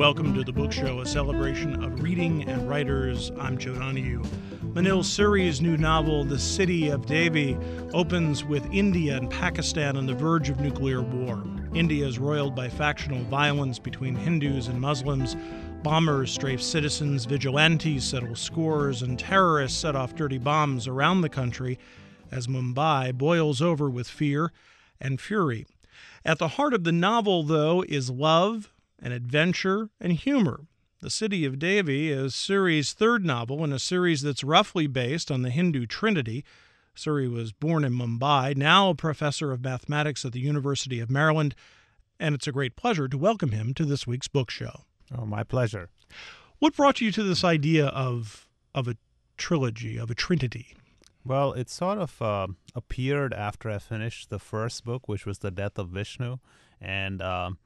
Welcome to the Book Show, a celebration of reading and writers. I'm Joe Donahue. Manil Suri's new novel, The City of Devi, opens with India and Pakistan on the verge of nuclear war. India is roiled by factional violence between Hindus and Muslims. Bombers strafe citizens, vigilantes settle scores, and terrorists set off dirty bombs around the country as Mumbai boils over with fear and fury. At the heart of the novel, though, is love and adventure and humor. The City of Devi is Suri's third novel in a series that's roughly based on the Hindu Trinity. Suri was born in Mumbai, now a professor of mathematics at the University of Maryland, and it's a great pleasure to welcome him to this week's book show. Oh, my pleasure. What brought you to this idea of a trilogy, of a trinity? Well, it sort of appeared after I finished the first book, which was The Death of Vishnu, and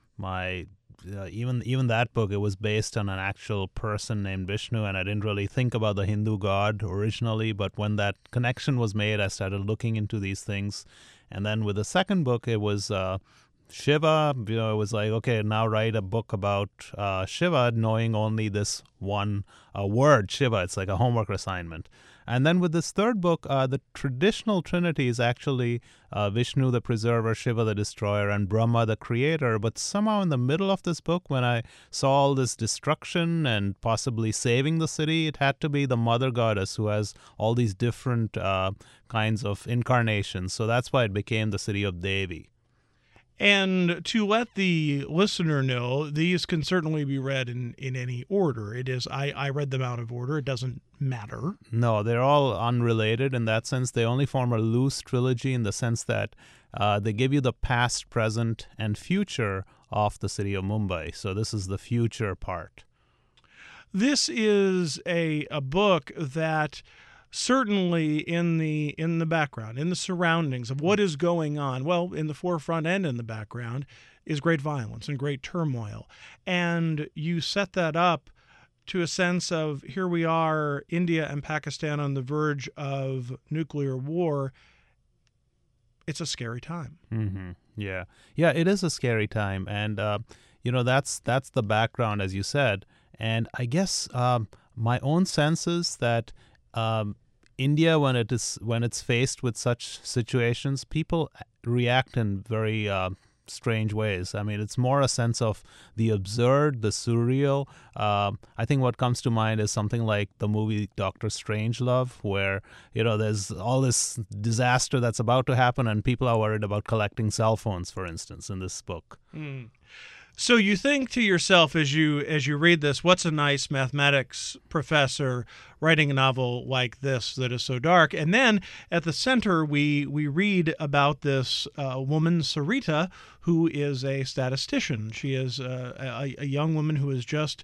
even that book, it was based on an actual person named Vishnu, and I didn't really think about the Hindu god originally, but when that connection was made, I started looking into these things. And then with the second book, it was Shiva. It was like, okay, now write a book about Shiva, knowing only this one word, Shiva. It's like a homework assignment. And then with this third book, the traditional trinity is actually Vishnu the preserver, Shiva the destroyer, and Brahma the creator. But somehow in the middle of this book, when I saw all this destruction and possibly saving the city, it had to be the mother goddess who has all these different kinds of incarnations. So that's why it became the City of Devi. And to let the listener know, these can certainly be read in any order. It is, I read them out of order. It doesn't matter. No, they're all unrelated in that sense. They only form a loose trilogy in the sense that they give you the past, present, and future of the city of Mumbai. So this is the future part. This is a book that certainly in the background, in the surroundings of what is going on, well, in the forefront and in the background, is great violence and great turmoil. And you set that up to a sense of, here we are, India and Pakistan on the verge of nuclear war. It's a scary time. Mm-hmm. Yeah, it is a scary time. And, that's the background, as you said. And I guess my own sense is that India, when it's faced with such situations, people react in very strange ways. I mean, it's more a sense of the absurd, the surreal. I think what comes to mind is something like the movie Dr. Strangelove, where there's all this disaster that's about to happen, and people are worried about collecting cell phones, for instance, in this book. Mm. So you think to yourself as you read this, what's a nice mathematics professor writing a novel like this that is so dark? And then at the center, we read about this woman, Sarita, who is a statistician. She is a young woman who has just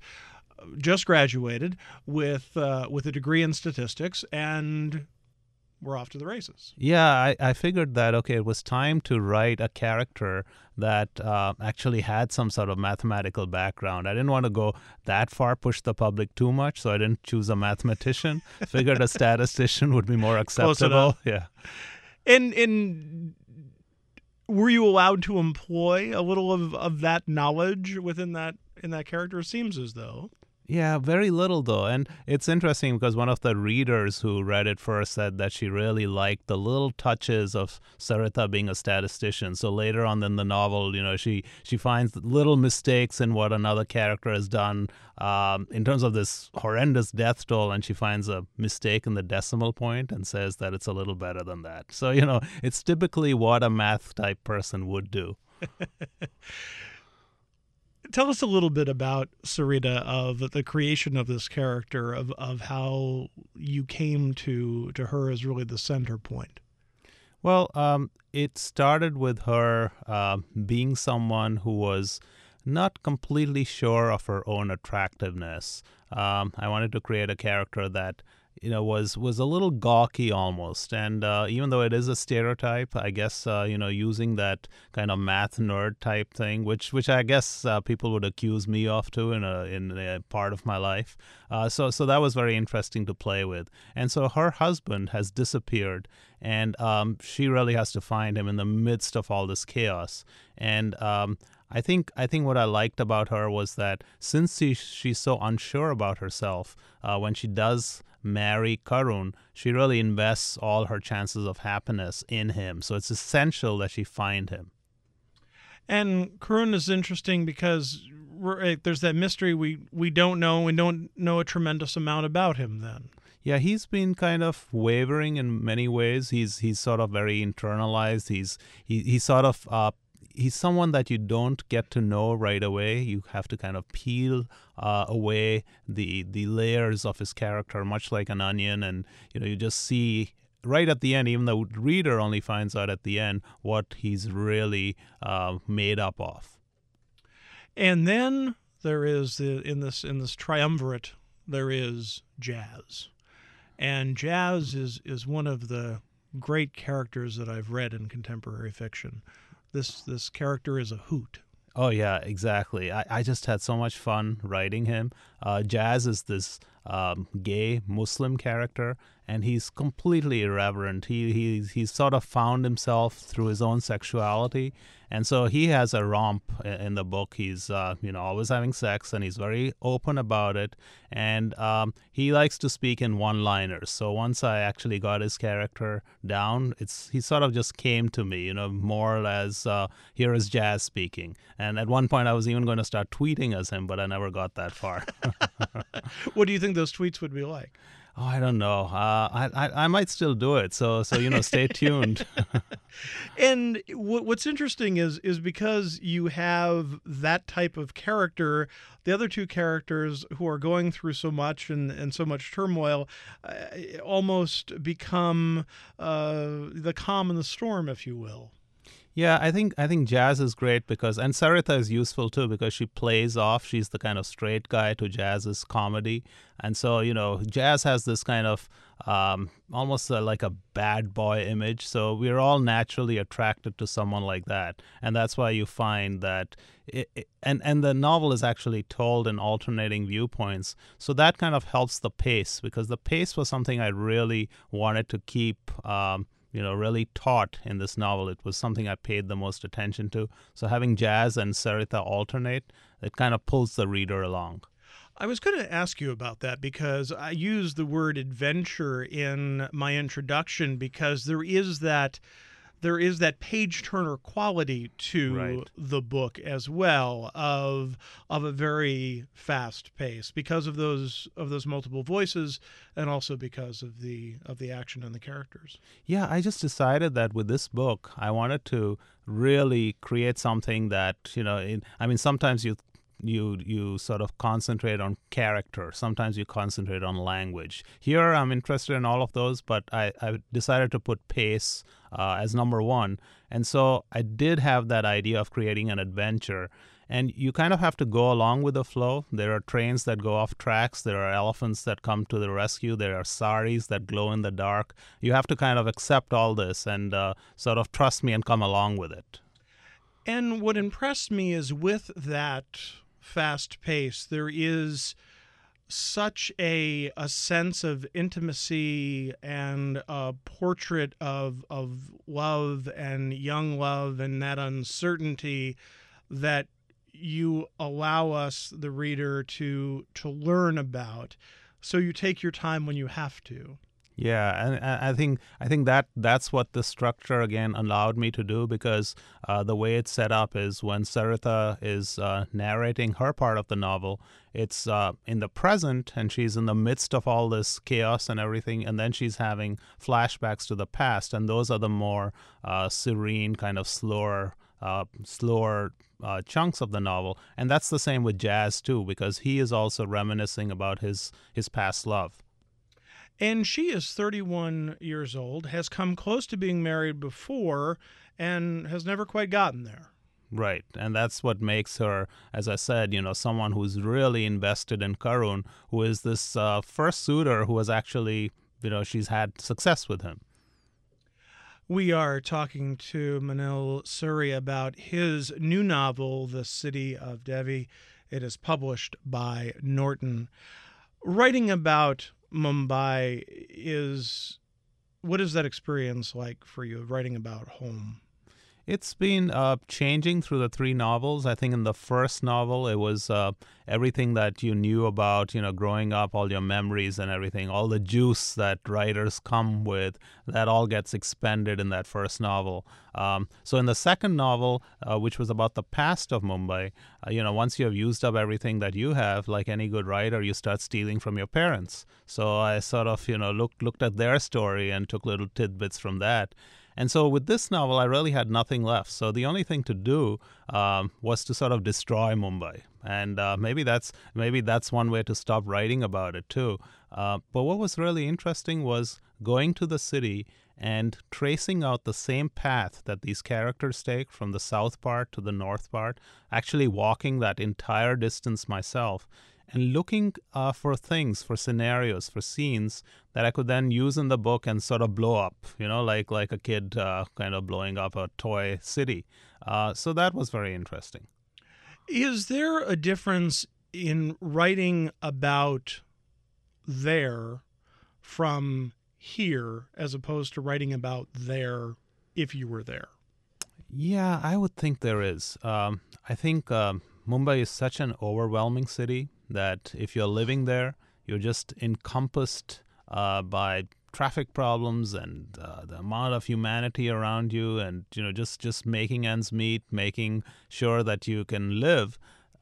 graduated with a degree in statistics, and we're off to the races. Yeah, I figured that, okay, it was time to write a character that actually had some sort of mathematical background. I didn't want to go that far, push the public too much, so I didn't choose a mathematician. Figured a statistician would be more acceptable. Yeah. And were you allowed to employ a little of that knowledge in that character? It seems as though. Yeah, very little though. And it's interesting because one of the readers who read it first said that she really liked the little touches of Sarita being a statistician. So later on in the novel, she finds little mistakes in what another character has done in terms of this horrendous death toll, and she finds a mistake in the decimal point and says that it's a little better than that. So, it's typically what a math type person would do. Tell us a little bit about Sarita, of the creation of this character, of how you came to her as really the center point. Well, it started with her being someone who was not completely sure of her own attractiveness. I wanted to create a character that was a little gawky almost. And even though it is a stereotype, I guess using that kind of math nerd type thing, which I guess people would accuse me of too in a part of my life. So that was very interesting to play with. And so her husband has disappeared, and she really has to find him in the midst of all this chaos. And I think what I liked about her was that since she's so unsure about herself, when she does marry Karun, she really invests all her chances of happiness in him. So it's essential that she find him. And Karun is interesting because there's that mystery we don't know. We don't know a tremendous amount about him then. Yeah, he's been kind of wavering in many ways. He's sort of very internalized. He's sort of he's someone that you don't get to know right away. You have to kind of peel away the layers of his character, much like an onion, and you just see right at the end, even the reader only finds out at the end what he's really made up of. And then there is in this triumvirate, there is Jazz. And Jazz is one of the great characters that I've read in contemporary fiction. This character is a hoot. Oh, yeah, exactly. I just had so much fun writing him. Jazz is this gay Muslim character, and he's completely irreverent. He's sort of found himself through his own sexuality, and so he has a romp in the book. He's always having sex, and he's very open about it, and he likes to speak in one-liners. So once I actually got his character down, he sort of just came to me, more as here is Jazz speaking. And at one point, I was even going to start tweeting as him, but I never got that far. What do you think those tweets would be like? Oh, I don't know. I might still do it. So stay tuned. And what's interesting is because you have that type of character, the other two characters who are going through so much and so much turmoil almost become the calm in the storm, if you will. Yeah, I think Jazz is great and Sarita is useful too because she plays off. She's the kind of straight guy to Jazz's comedy, and so Jazz has this kind of almost like a bad boy image. So we're all naturally attracted to someone like that, and that's why you find that. And the novel is actually told in alternating viewpoints, so that kind of helps the pace because the pace was something I really wanted to keep. Really taut in this novel. It was something I paid the most attention to. So having Jazz and Sarita alternate, it kind of pulls the reader along. I was going to ask you about that because I used the word adventure in my introduction because there is that page-turner quality to the book as well of a very fast pace because of those multiple voices and also because of the action and the characters. Yeah, I just decided that with this book, I wanted to really create something that, sometimes you sort of concentrate on character. Sometimes you concentrate on language. Here, I'm interested in all of those, but I decided to put pace as number one. And so I did have that idea of creating an adventure. And you kind of have to go along with the flow. There are trains that go off tracks. There are elephants that come to the rescue. There are saris that glow in the dark. You have to kind of accept all this and sort of trust me and come along with it. And what impressed me is with that fast pace, there is such a sense of intimacy and a portrait of love and young love and that uncertainty that you allow us, the reader, to learn about. So you take your time when you have to. Yeah, and I think that's what the structure again allowed me to do because the way it's set up is when Sarita is narrating her part of the novel, it's in the present and she's in the midst of all this chaos and everything, and then she's having flashbacks to the past, and those are the more serene, kind of slower chunks of the novel. And that's the same with Jazz too, because he is also reminiscing about his past love. And she is 31 years old, has come close to being married before, and has never quite gotten there. Right. And that's what makes her, as I said, someone who's really invested in Karun, who is this first suitor who has actually, she's had success with him. We are talking to Manil Suri about his new novel, The City of Devi. It is published by Norton. Writing about Mumbai what is that experience like for you, writing about home? It's been changing through the three novels. I think in the first novel, it was everything that you knew about, growing up, all your memories and everything, all the juice that writers come with, that all gets expended in that first novel. So in the second novel, which was about the past of Mumbai, once you have used up everything that you have, like any good writer, you start stealing from your parents. So I sort of, looked at their story and took little tidbits from that. And so with this novel, I really had nothing left. So the only thing to do was to sort of destroy Mumbai. And maybe that's one way to stop writing about it too. But what was really interesting was going to the city and tracing out the same path that these characters take from the south part to the north part, actually walking that entire distance myself, and looking for things, for scenarios, for scenes that I could then use in the book and sort of blow up, like a kid kind of blowing up a toy city. So that was very interesting. Is there a difference in writing about there from here as opposed to writing about there if you were there? Yeah, I would think there is. I think Mumbai is such an overwhelming city that if you're living there, you're just encompassed by traffic problems and the amount of humanity around you, and just making ends meet, making sure that you can live.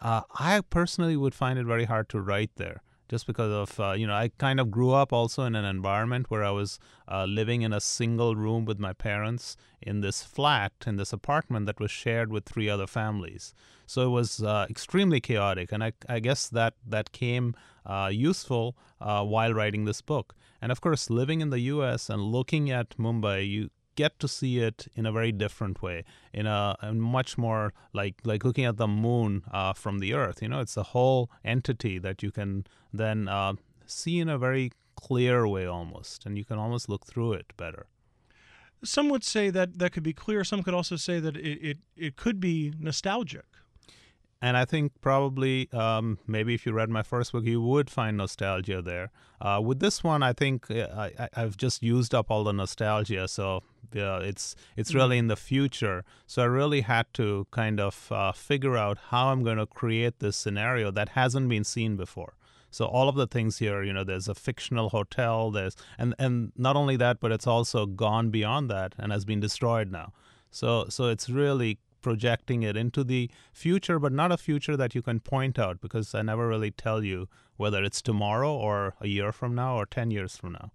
I personally would find it very hard to write there, just because of I kind of grew up also in an environment where I was living in a single room with my parents in this flat, in this apartment that was shared with three other families. So it was extremely chaotic, and I guess that came useful while writing this book. And of course, living in the U.S. and looking at Mumbai, you get to see it in a very different way, in a much more like looking at the moon from the earth. It's a whole entity that you can then see in a very clear way almost, and you can almost look through it better. Some would say that could be clear. Some could also say that it could be nostalgic. And I think probably maybe if you read my first book, you would find nostalgia there. With this one, I think I've just used up all the nostalgia, so it's really in the future. So I really had to kind of figure out how I'm going to create this scenario that hasn't been seen before. So all of the things here, there's a fictional hotel, and not only that, but it's also gone beyond that and has been destroyed now. So it's really projecting it into the future, but not a future that you can point out, because I never really tell you whether it's tomorrow or a year from now or 10 years from now.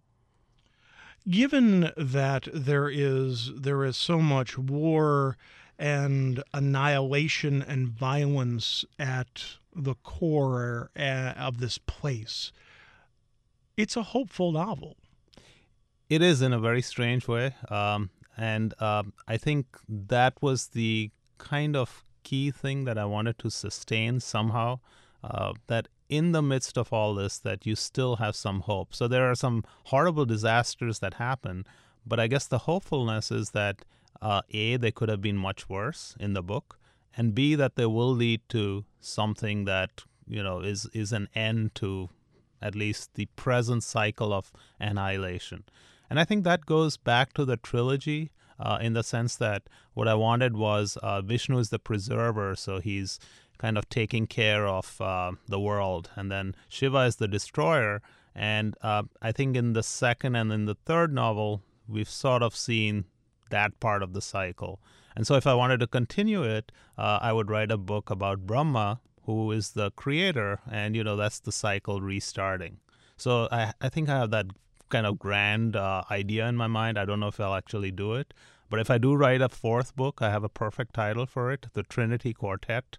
Given that there is so much war and annihilation and violence at the core of this place, it's a hopeful novel. It is, in a very strange way. And I think that was the kind of key thing that I wanted to sustain somehow, that in the midst of all this, that you still have some hope. So there are some horrible disasters that happen, but I guess the hopefulness is that A, they could have been much worse in the book, and B, that they will lead to something that is an end to at least the present cycle of annihilation. And I think that goes back to the trilogy in the sense that what I wanted was Vishnu is the preserver, so he's kind of taking care of the world. And then Shiva is the destroyer. And I think in the second and in the third novel, we've sort of seen that part of the cycle. And so if I wanted to continue it, I would write a book about Brahma, who is the creator, and that's the cycle restarting. So I think I have that kind of grand idea in my mind. I don't know if I'll actually do it, but if I do write a fourth book, I have a perfect title for it, The Trinity Quartet.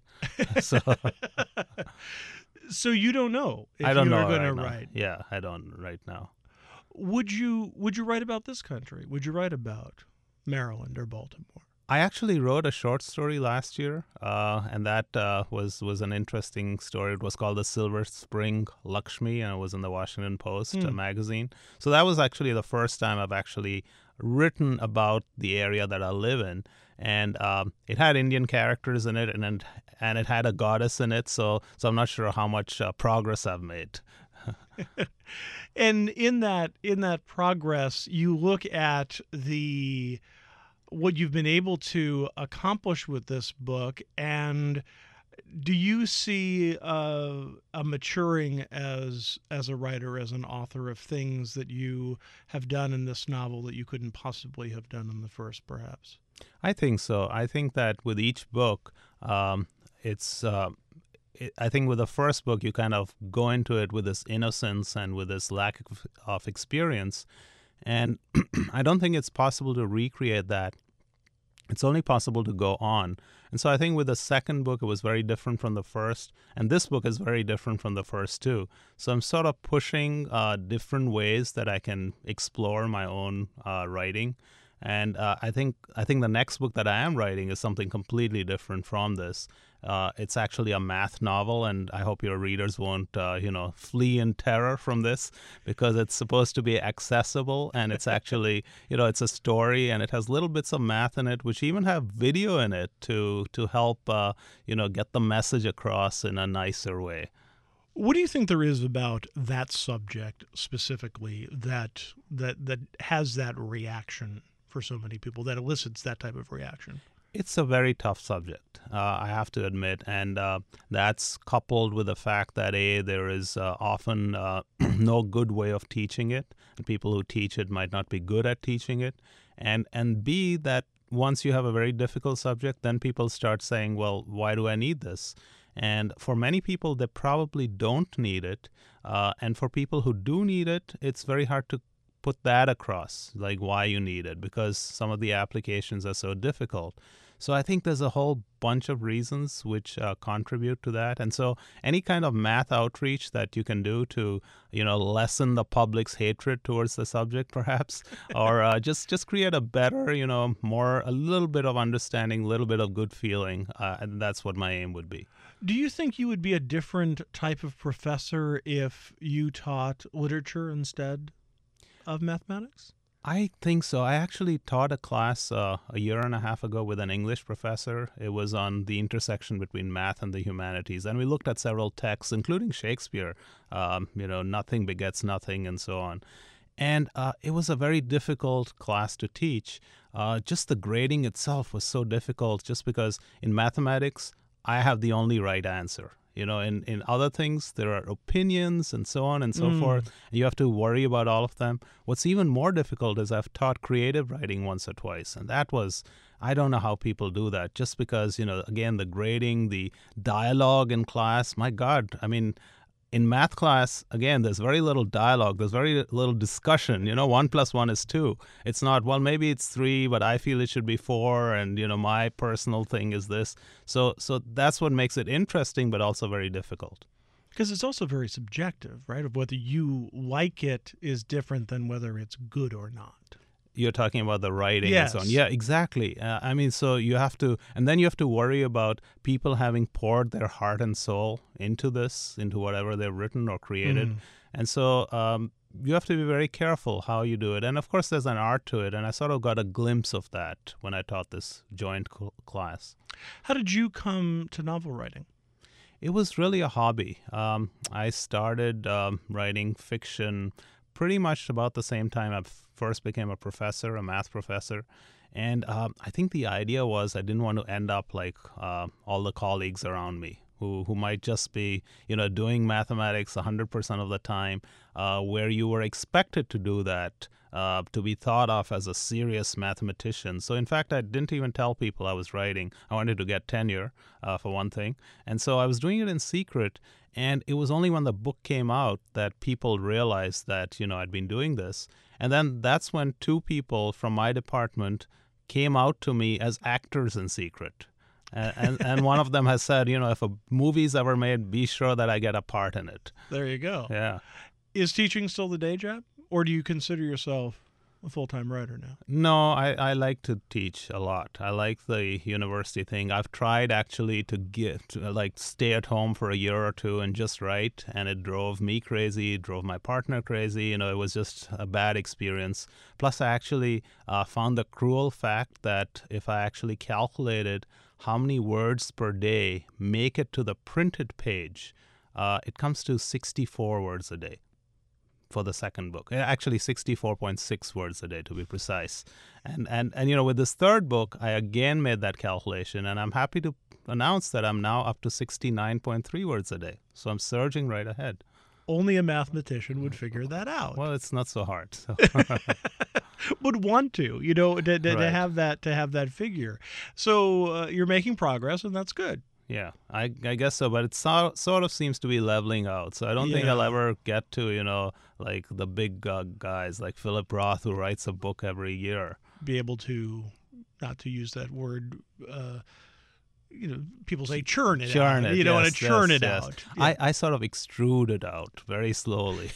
So you don't know if I don't know you're going right to write. Yeah, I don't right now. Would you write about this country? Would you write about Maryland or Baltimore? I actually wrote a short story last year, and that was an interesting story. It was called The Silver Spring Lakshmi, and it was in the Washington Post magazine. So that was actually the first time I've actually written about the area that I live in. And it had Indian characters in it, and it had a goddess in it. So I'm not sure how much progress I've made. And in that progress, you look at what you've been able to accomplish with this book, and do you see a maturing as a writer, as an author, of things that you have done in this novel that you couldn't possibly have done in the first, perhaps? I think so. I think that with each book, I think with the first book, you kind of go into it with this innocence and with this lack of experience. And I don't think it's possible to recreate that. It's only possible to go on. And so I think with the second book, it was very different from the first. And this book is very different from the first, too. So I'm sort of pushing different ways that I can explore my own writing. And I think the next book that I am writing is something completely different from this. It's actually a math novel, and I hope your readers won't, flee in terror from this, because it's supposed to be accessible, and it's actually, it's a story, and it has little bits of math in it, which even have video in it to help, get the message across in a nicer way. What do you think there is about that subject specifically that has that reaction for so many people, that elicits that type of reaction? It's a very tough subject, I have to admit, and that's coupled with the fact that there is often no good way of teaching it, and people who teach it might not be good at teaching it, and B, that once you have a very difficult subject, then people start saying, well, why do I need this? And for many people, they probably don't need it, and for people who do need it, it's very hard to put that across, like why you need it, because some of the applications are so difficult. So I think there's a whole bunch of reasons which contribute to that. And so any kind of math outreach that you can do to, lessen the public's hatred towards the subject, perhaps, or just create a better, a little bit of understanding, a little bit of good feeling, and that's what my aim would be. Do you think you would be a different type of professor if you taught literature instead of mathematics? I think so. I actually taught a class a year and a half ago with an English professor. It was on the intersection between math and the humanities. And we looked at several texts, including Shakespeare, Nothing Begets Nothing, and so on. And it was a very difficult class to teach. Just the grading itself was so difficult, just because in mathematics, I have the only right answer. In other things, there are opinions and so on and so forth. And you have to worry about all of them. What's even more difficult is I've taught creative writing once or twice. And that was, I don't know how people do that. Just because, again, the grading, the dialogue in class, my God, I mean, in math class, again, there's very little dialogue. There's very little discussion. 1 + 1 is 2. It's not, well, maybe it's 3, but I feel it should be 4. And, my personal thing is this. So that's what makes it interesting, but also very difficult. Because it's also very subjective, right? Of whether you like it is different than whether it's good or not. You're talking about the writing Yes. and so on. Yeah, exactly. So you have to, and then you have to worry about people having poured their heart and soul into this, into whatever they've written or created. And so you have to be very careful how you do it. And of course, there's an art to it. And I sort of got a glimpse of that when I taught this joint class. How did you come to novel writing? It was really a hobby. I started writing fiction pretty much about the same time I first became a professor, a math professor. And I think the idea was I didn't want to end up like all the colleagues around me who might just be, doing mathematics 100% of the time, where you were expected to do that, to be thought of as a serious mathematician. So in fact, I didn't even tell people I was writing. I wanted to get tenure, for one thing. And so I was doing it in secret. And it was only when the book came out that people realized that, I'd been doing this. And then that's when 2 people from my department came out to me as actors in secret. And one of them has said, if a movie's ever made, be sure that I get a part in it. There you go. Yeah. Is teaching still the day job? Or do you consider yourself a full-time writer now. No, I like to teach a lot. I like the university thing. I've tried actually to stay at home for a year or two and just write, and it drove me crazy, it drove my partner crazy. It was just a bad experience. Plus, I actually found the cruel fact that if I actually calculated how many words per day make it to the printed page, it comes to 64 words a day for the second book. Actually, 64.6 words a day to be precise. And with this third book, I again made that calculation, and I'm happy to announce that I'm now up to 69.3 words a day. So I'm surging right ahead. Only a mathematician would figure that out. Well, it's not so hard. So. Would want to, to have that figure. So you're making progress, and that's good. Yeah, I guess so, but it sort of seems to be leveling out. So I don't think I'll ever get to, like the big guys like Philip Roth, who writes a book every year. Be able to, not to use that word, people say churn it out. You don't want to churn it out. Yeah. I sort of extrude it out very slowly.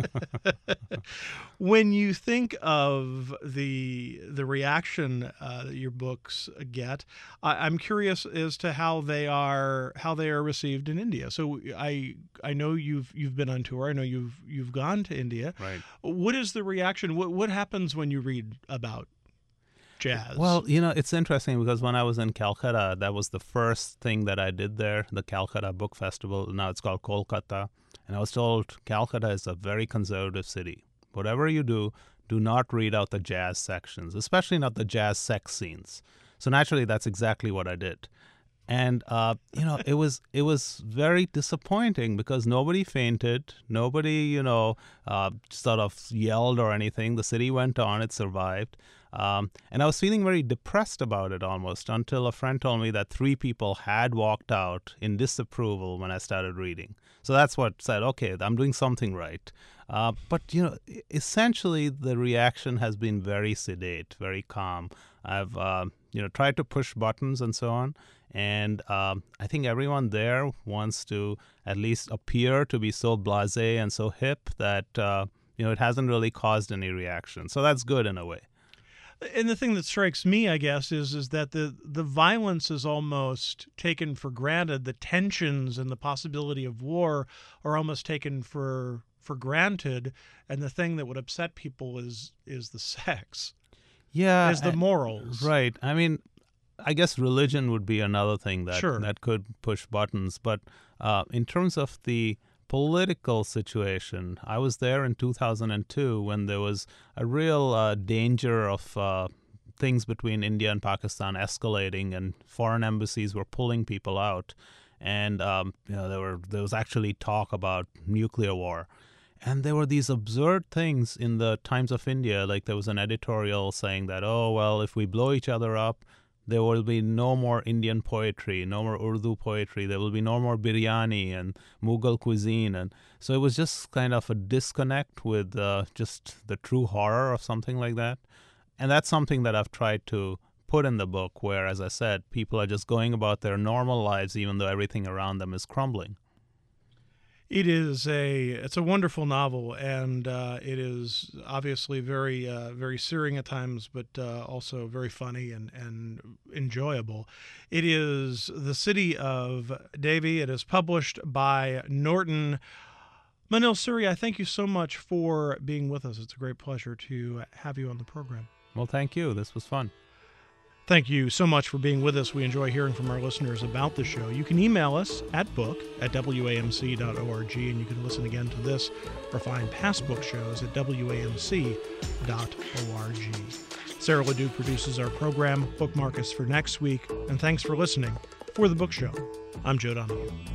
When you think of the reaction that your books get, I'm curious as to how they are received in India. So I know you've been on tour. I know you've gone to India. Right. What is the reaction? What happens when you read about jazz? Well, it's interesting because when I was in Calcutta, that was the first thing that I did there, the Calcutta Book Festival. Now it's called Kolkata. And I was told Calcutta is a very conservative city. Whatever you do not read out the jazz sections, especially not the jazz sex scenes. So naturally, that's exactly what I did. And, it was very disappointing because nobody fainted. Nobody, sort of yelled or anything. The city went on. It survived. And I was feeling very depressed about it almost until a friend told me that 3 people had walked out in disapproval when I started reading. So that's what said, okay, I'm doing something right. But, essentially the reaction has been very sedate, very calm. I've, tried to push buttons and so on. And I think everyone there wants to at least appear to be so blasé and so hip that, it hasn't really caused any reaction. So that's good in a way. And the thing that strikes me, I guess, is that the violence is almost taken for granted. The tensions and the possibility of war are almost taken for granted. And the thing that would upset people is the sex. Yeah. Is the morals. Right. I mean, I guess religion would be another thing that Sure. that could push buttons. But in terms of the political situation, I was there in 2002 when there was a real danger of things between India and Pakistan escalating, and foreign embassies were pulling people out, and there was actually talk about nuclear war. And there were these absurd things in the Times of India, like there was an editorial saying that, oh, well, if we blow each other up, there will be no more Indian poetry, no more Urdu poetry. There will be no more biryani and Mughal cuisine. And so it was just kind of a disconnect with just the true horror of something like that. And that's something that I've tried to put in the book where, as I said, people are just going about their normal lives even though everything around them is crumbling. It's a wonderful novel, and it is obviously very very searing at times, but also very funny and enjoyable. It is The City of Devi. It is published by Norton. Manil Suri, I thank you so much for being with us. It's a great pleasure to have you on the program. Well, thank you. This was fun. Thank you so much for being with us. We enjoy hearing from our listeners about the show. You can email us at book@wamc.org, and you can listen again to this or find past book shows at wamc.org. Sarah Ledoux produces our program. Bookmark us for next week, and thanks for listening. For The Book Show, I'm Joe Donahue.